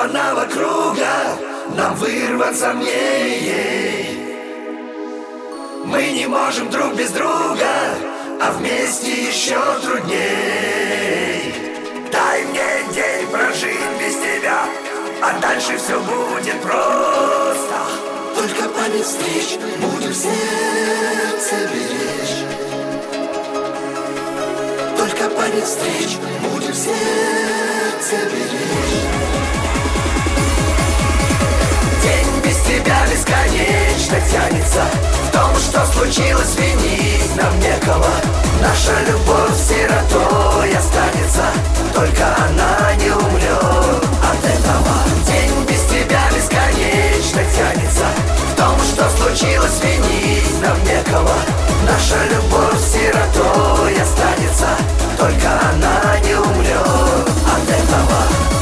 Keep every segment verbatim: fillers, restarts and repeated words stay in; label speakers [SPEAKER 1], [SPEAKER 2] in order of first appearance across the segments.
[SPEAKER 1] сломанного круга нам вырваться мне и ей. Мы не можем друг без друга, а вместе еще трудней. Дай мне день прожить без тебя, а дальше все будет просто. Только память встреч будем в сердце беречь. Только память встреч будем в сердце беречь. День без тебя бесконечно тянется. В том, что случилось, винить нам некого. Наша любовь сиротой останется, только она не умрет от этого. День без тебя бесконечно тянется. В том, что случилось, винить нам некого. Наша любовь сиротой останется, только она не умрет от этого.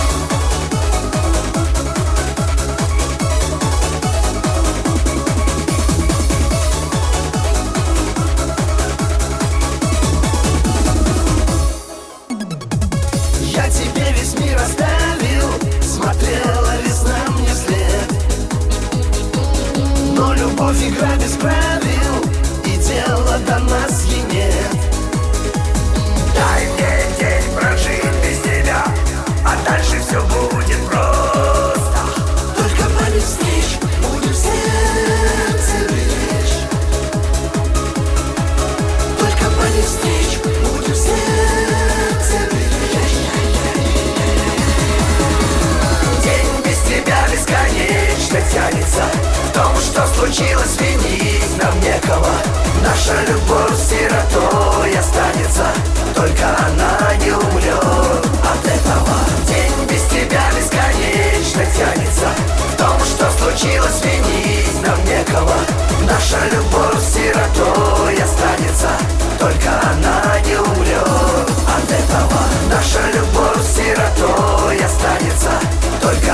[SPEAKER 1] Я тебе весь мир оставил, смотрела весна мне вслед. Но любовь игра без правил, и дела до нас ей нет. Дай мне день прожить без тебя, а дальше все будет просто. Только память встреч будем в сердце беречь. Только память встреч будем в сердце беречь. День без тебя бесконечно тянется. В том, что случилось, винить нам некого. Наша любовь сиротой останется, только она не умрет от этого. День без тебя бесконечно тянется. В том, что случилось, винить нам некого. Наша любовь сиротой останется, только она не умрет от этого. Наша любовь сиротой останется, только